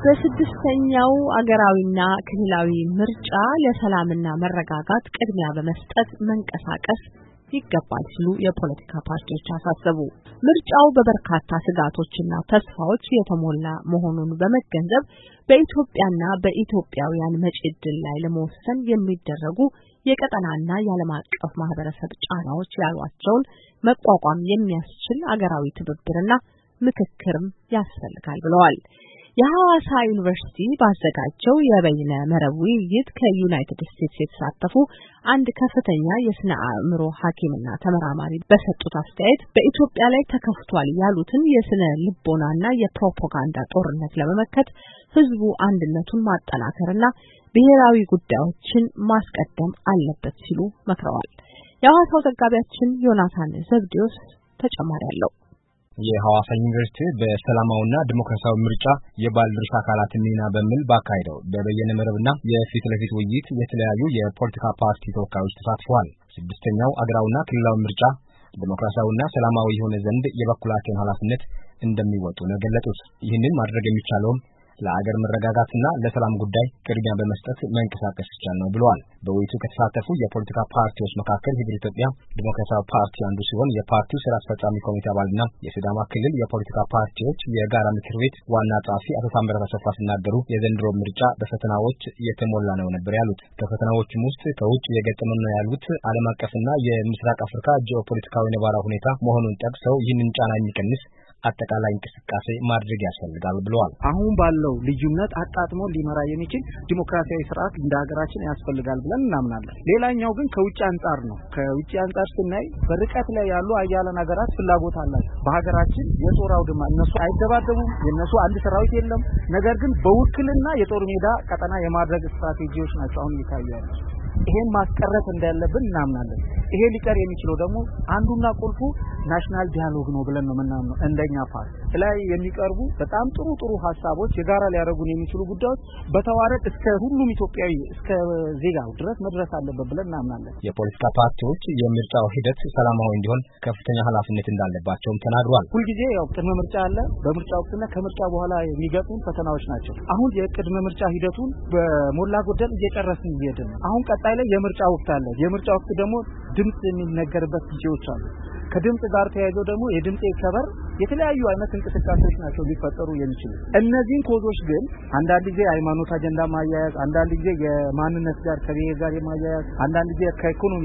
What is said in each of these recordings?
በስድስተኛው አገራዊና ክልላዊ ምርጫ ለሰላምና መረጋጋት ቅድሚያ በመስጠት መንቀሳቀስ ይገባል ሲሉ የፖለቲካ ፓርቲዎች አሳሰቡ። ምርጫው በበርካታ ስጋቶችና ተስፋዎች የተሞላ መሆኑን በመገንዘብ በኢትዮጵያና በኢትዮጵያውያን መጪ ዕድል ላይ ለመወሰን የሚደረጉ የቀጠናና የዓለም አቀፍ ማህበረሰብ ጫናዎች ያሏቸውን መቋቋም የሚያስችል አገራዊ ትብብርና ምክክርም ያስፈልጋል ብለዋል። የሐዋሳ ዩኒቨርሲቲ ባዘጋጀው የበይነ መረብ ውይይት ከዩናይትድ ስቴትስ የተሳተፉ አንድ ከፍተኛ የስነ አእምሮ ሐኪምና ተመራማሪ በሰጡት አስተያየት በኢትዮጵያ ላይ ተከፍቷል ያሉትን የስነ ልቦናና የፕሮፓጋንዳ ጦርነት ለመመከት ህዝቡ አንድነቱን ማጠናከርና ብሔራዊ ጉዳዮችን ማስቀደም አለበት ሲሉ መክረዋል። የሐዋሳው ዘጋቢያችን ዮናታን ዘብዲዮስ ተጨማሪ አለው። የሐዋሳ ዩኒቨርሲቲ በሰላማዊና ዲሞክራሲያዊ ምርጫ የባለድርሻ አካላት ሚና በሚል ባካሄደው በበየነ መረብና የፊት ለፊት ውይይት የተለያዩ የፖለቲካ ፓርቲ ተወካዮች ተሳትፈዋል። ስድስተኛው አገራዊና ክልላዊ ምርጫ ዲሞክራሲያዊና ሰላማዊ የሆነ ዘንድ የበኩላቸውን ኃላፊነት እንደሚወጡ ነው ገለጹት። ይህንን ማድረግ የሚቻለው ለአገር መረጋጋትና ለሰላም ጉዳይ ቅድሚያ በመስጠት መንቀሳቀስ ይቻላል ነው ብለዋል። በውይይቱ ከተሳተፉ የፖለቲካ ፓርቲዎች መካከል ህብረ ኢትዮጵያ ዲሞክራሲያዊ ፓርቲ አንዱ ሲሆን የፓርቲው ስራ አስፈጻሚ ኮሚቴ አባልና የሲዳማ ክልል የፖለቲካ ፓርቲዎች የጋራ ምክር ቤት ዋና ጸሐፊ አቶ ታምራት አሰፋ ሲናገሩ የዘንድሮ ምርጫ በፈተናዎች የተሞላ ነው ነበር ያሉት። ከፈተናዎችም ውስጥ ከውጭ የገጠመን ነው ያሉት ዓለም አቀፍና የምስራቅ አፍሪካ ጂኦፖለቲካዊ ነባራዊ ሁኔታ መሆኑን ጠቅሰው ይህንን ጫና የሚቀንስ አጠቃላይ እንቅስቃሴ ማድረግ ያስፈልጋል ብለዋል። አሁን ባለው ልዩነት አጣጥሞ ሊመራ የሚችል ዲሞክራሲያዊ ስርዓት እንደ ሀገራችን ያስፈልጋል ብለን እናምናለን። ሌላኛው ግን ከውጭ አንጻር ነው። ከውጭ አንጻር ስናይ በርቀት ላይ ያሉ አያሌ ሀገራት ፍላጎት አላቸው። በሀገራችን የጦር አውድማ እነሱ አይደባደቡም፣ የነሱ አንድ ሰራዊት የለም። ነገር ግን በውክልና የጦር ሜዳ ቀጠና የማድረግ ስትራቴጂዎች ናቸው አሁን እየታዩ ያሉት። ይሄን ማስቀረት እንዳለብን እናምናለን። ይሄ ሊቀር የሚችለው ደግሞ አንዱና ቁልፉ ናሽናል ዲያሎግ ነው ብለን ነው የምናምነው። እንደኛ ፓርቲ ላይ የሚቀርቡ በጣም ጥሩ ሐሳቦች የጋራ ሊያደርጉን የሚችሉ ጉዳዮች በተዋረድ እስከ ሁሉም ኢትዮጵያዊ እስከ ዜጋው ድረስ መድረስ አለበት ብለን እናምናለን። የፖለቲካ ፓርቲዎች የምርጫው ሂደት ሰላማዊ እንዲሆን ከፍተኛ ኃላፊነት እንዳለባቸውም ተናግሯል። ሁልጊዜ ያው ቅድመ ምርጫ አለ፣ በምርጫ ወቅትና ከምርጫ በኋላ የሚገጥሙ ፈተናዎች ናቸው። አሁን የቅድመ ምርጫ ሂደቱን በሞላ ጎደል እየጨረስን እየሄድን አሁን ቀጣይ ላይ የምርጫ ወቅት አለ። የምርጫ ወቅት ደግሞ ድምጽ የሚነገርበት ጊዜዎች አሉ። ከድምጽ ጋር ተያይዞ ደግሞ የድምጽ ከበር የተለያዩ አይነት እንቅስቃሴዎች ናቸው ሊፈጠሩ የሚችሉ። እነዚህን ኮዞች ግን አንዳንድ ጊዜ ሃይማኖት አጀንዳ ማያያዝ፣ አንዳንድ ጊዜ የማንነት ጋር ከብሔር ጋር የማያያዝ፣ አንዳንድ ጊዜ ከኢኮኖሚ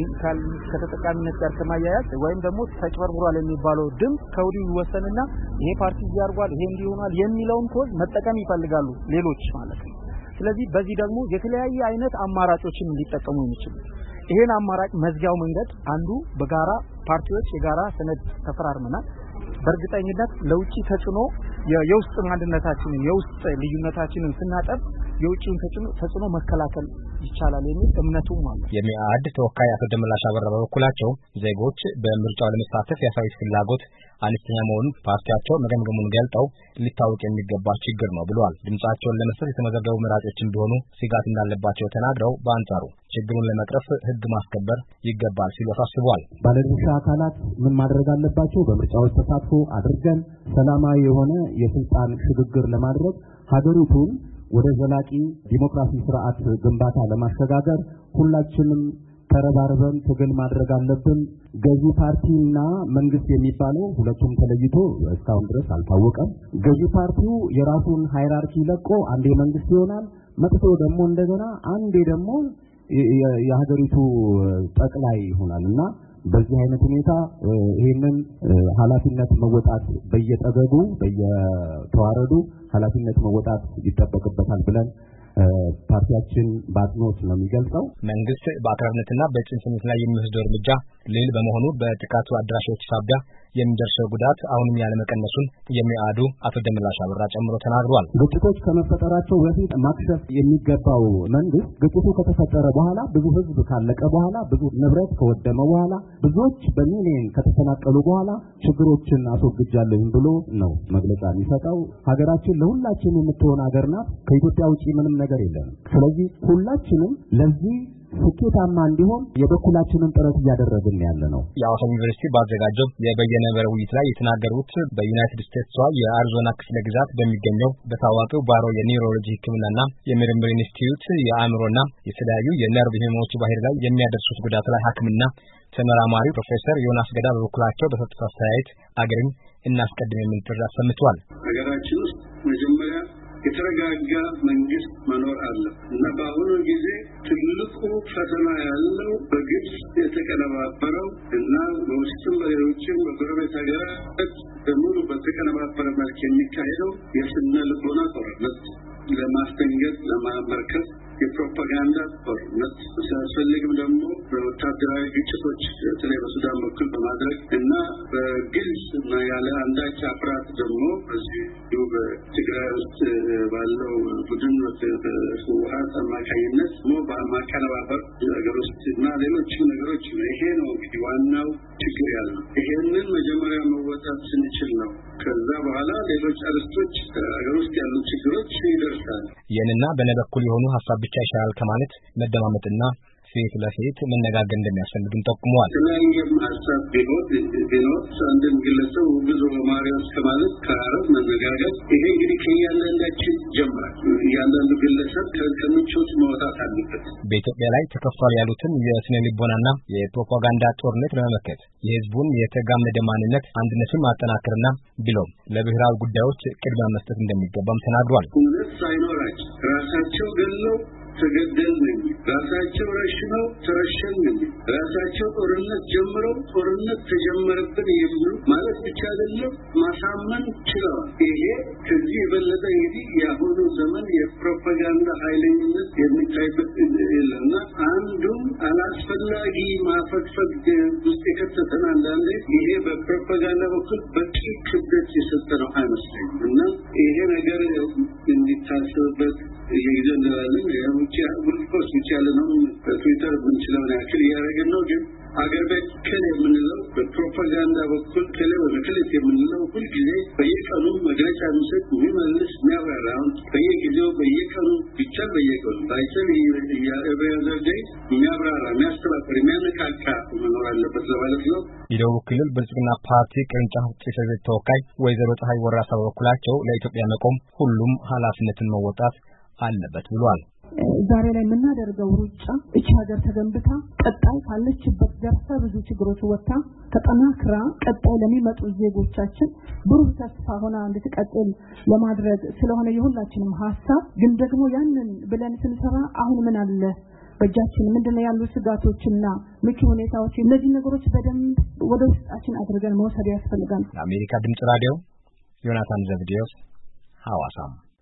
ከተጠቃሚነት ጋር ከማያያዝ ወይም ደግሞ ተጭበርብሯል የሚባለው ድምጽ ከወዲሁ ይወሰንና ይሄ ፓርቲ ያርጓል ይሄ እንዲሆናል የሚለውን ኮዝ መጠቀም ይፈልጋሉ ሌሎች ማለት ነው። ስለዚህ በዚህ ደግሞ የተለያየ አይነት አማራጮችን ሊጠቀሙ የሚችሉ ይሄን አማራጭ መዝጊያው መንገድ አንዱ በጋራ ፓርቲዎች የጋራ ሰነድ ተፈራርመናል። በእርግጠኝነት ለውጪ ተጽዕኖ የውስጥ አንድነታችንን የውስጥ ልዩነታችንን ስናጠብ የውጪውን ተጽዕኖ መከላከል ይቻላል የሚል እምነቱም አለ። የሚአድ ተወካይ አቶ ደመላሽ አበራ በበኩላቸው ዜጎች በምርጫው ለመሳተፍ ያሳዩት ፍላጎት አነስተኛ መሆኑን ፓርቲያቸው መገምገሙን ገልጠው ሊታወቅ የሚገባ ችግር ነው ብለዋል። ድምጻቸውን ለመስጠት የተመዘገቡ መራጮችም ቢሆኑ ስጋት እንዳለባቸው ተናግረው በአንጻሩ ችግሩን ለመቅረፍ ህግ ማስከበር ይገባል ሲሉ አሳስበዋል። ባለድርሻ አካላት ምን ማድረግ አለባቸው? በምርጫዎች ተሳትፎ አድርገን ሰላማዊ የሆነ የስልጣን ሽግግር ለማድረግ ሀገሪቱን ወደ ዘላቂ ዲሞክራሲ ስርዓት ግንባታ ለማሸጋገር ሁላችንም ተረባርበን ትግል ማድረግ አለብን። ገዢ ፓርቲና መንግስት የሚባለው ሁለቱም ተለይቶ እስካሁን ድረስ አልታወቀም። ገዢ ፓርቲው የራሱን ሃይራርኪ ለቆ አንዴ መንግስት ይሆናል፣ መጥቶ ደግሞ እንደገና አንዴ ደግሞ የሀገሪቱ ጠቅላይ ይሆናልና በዚህ አይነት ሁኔታ ይሄንን ኃላፊነት መወጣት በየጠገቡ በየተዋረዱ ኃላፊነት መወጣት ይጠበቅበታል ብለን ፓርቲያችን በአጽንኦት ነው የሚገልጸው። መንግስት በአክራሪነትና በጭንቀት ላይ የሚወስደው እርምጃ ልል በመሆኑ በጥቃቱ አድራሾች ሳቢያ የሚደርሰው ጉዳት አሁንም ያለመቀነሱን የሚአዱ አቶ ደመላሽ አበራ ጨምሮ ተናግሯል። ግጭቶች ከመፈጠራቸው በፊት ማክሸፍ የሚገባው መንግስት ግጭቱ ከተፈጠረ በኋላ ብዙ ህዝብ ካለቀ በኋላ ብዙ ንብረት ከወደመ በኋላ ብዙዎች በሚሊዮን ከተፈናቀሉ በኋላ ችግሮችን አስወግጃለሁ ብሎ ነው መግለጫ የሚሰጠው። ሀገራችን ለሁላችን የምትሆን ሀገር ናት። ከኢትዮጵያ ውጪ ምንም ነገር የለም። ስለዚህ ሁላችንም ለዚህ ስኬታማ እንዲሆን የበኩላችንን ጥረት እያደረግን ያለነው። የሐዋሳ ዩኒቨርሲቲ ባዘጋጀው የበየነ መረብ ውይይት ላይ የተናገሩት በዩናይትድ ስቴትስ የአሪዞና ክፍለ ግዛት በሚገኘው በታዋቂው ባሮ የኒውሮሎጂ ሕክምናና የምርምር ኢንስቲትዩት የአእምሮና የተለያዩ የነርቭ ህመሞች ባህሪ ላይ የሚያደርሱት ጉዳት ላይ ሐኪምና ተመራማሪ ፕሮፌሰር ዮናስ ገዳ በበኩላቸው በሰጡት አስተያየት አገርን እናስቀድም የሚል ጥሪ አሰምተዋል። ሀገራችን ውስጥ መጀመሪያ የተረጋጋ መንግስት መኖር አለ እና በአሁኑ ጊዜ ትልቁ ፈተና ያለው በግብጽ የተቀነባበረው እና በውስጥም በሌሎችም በጎረቤት ሀገራት በሙሉ በተቀነባበረ መልክ የሚካሄደው የስነ ልቦና ጦርነት ለማስጠንቀቅ ለማመርከት የፕሮፓጋንዳ ጦርነት ሲያስፈልግም ደግሞ በወታደራዊ ግጭቶች በተለይ በሱዳን በኩል በማድረግ እና በግልጽ እና ያለ አንዳች አፍራት ደግሞ በዚሁ በትግራይ ውስጥ ባለው ቡድን በህወሓት አማካኝነት በማቀነባበር ሀገር ውስጥ እና ሌሎችም ነገሮች ነው። ይሄ ነው እንግዲህ ዋናው ችግር ያለው። ይሄንን መጀመሪያ መወጣት ስንችል ነው ከዛ በኋላ ሌሎች አርስቶች ሀገር ውስጥ ያሉ ችግሮች ይደርሳል። ይህንና በነበኩል የሆኑ ሀሳብ ብቻ ይሻላል ከማለት መደማመጥና ፊት ለፊት መነጋገር እንደሚያስፈልግም ጠቁመዋል። ስለዚህ ሀሳብ ቢኖር አንድን ግለሰብ ብዙ ማሪያስ ከማለት ከአረብ መነጋገር ይሄ እንግዲህ ከእያንዳንዳችን ጀምራል። እያንዳንዱ ግለሰብ ከምቾት መውጣት አለበት። በኢትዮጵያ ላይ ተከፍቷል ያሉትን የስነ ልቦናና የፕሮፓጋንዳ ጦርነት ለመመከት የህዝቡን የተጋመደ ማንነት አንድነትን ማጠናከርና ብሎም ለብሔራዊ ጉዳዮች ቅድሚያ መስጠት እንደሚገባም ተናግሯል። እውነት ሳይኖራቸው ራሳቸው ገለው ተገደልን፣ ራሳቸው ረሽነው ተረሸንን፣ ራሳቸው ጦርነት ጀምረው ጦርነት ተጀመረብን የሚሉ ማለት ብቻ አይደለም ማሳመን ችለዋል። ይሄ ከዚህ የበለጠ እንግዲህ የአሁኑ ዘመን የፕሮፓጋንዳ ኃይለኝነት የሚታይበት የለና አንዱም አላስፈላጊ ማፈግፈግ ውስጥ የከተተን አንዳንዴ ይሄ በፕሮፓጋንዳ በኩል በቂ ክብደት የሰጠ ነው አይመስለኝም እና ይሄ ነገር እንዲታሰብበት የጊዜ እንደላለን የውጭ ጉልኮስ ይቻለ ነው በትዊተር ምንችለውን ያክል እያደረግን ነው። ግን አገር ቤት ከል የምንለው በፕሮፓጋንዳ በኩል ከለ ወለከለት የምንለው ሁልጊዜ በየቀኑ መግለጫ የሚሰጥ የሚመልስ የሚያብራራውን በየጊዜው በየቀኑ ብቻ በየቀኑ ባይሰል እያበያዘገይ የሚያብራራ የሚያስተባበር የሚያነቃቃ መኖር አለበት ለማለት ነው። የደቡብ ክልል ብልጽግና ፓርቲ ቅርንጫፍ ጽሕፈት ቤት ተወካይ ወይዘሮ ፀሐይ ወራሳ በበኩላቸው ለኢትዮጵያ መቆም ሁሉም ኃላፊነትን መወጣት አለበት ብሏል። ዛሬ ላይ የምናደርገው ሩጫ እቺ ሀገር ተገንብታ ቀጣይ ካለችበት ዘርፈ ብዙ ችግሮች ወጣ ተጠናክራ ቀጣይ ለሚመጡ ዜጎቻችን ብሩህ ተስፋ ሆና እንድትቀጥል ለማድረግ ስለሆነ የሁላችንም ሐሳብ ግን ደግሞ ያንን ብለን ስንሰራ አሁን ምን አለ በእጃችን ምንድነው ያሉ ስጋቶችና ምቹ ሁኔታዎች እነዚህ ነገሮች በደንብ ወደ ውስጣችን አድርገን መውሰድ ያስፈልጋል። ለአሜሪካ ድምጽ ራዲዮ ዮናታን ዘብዴዎስ ሐዋሳም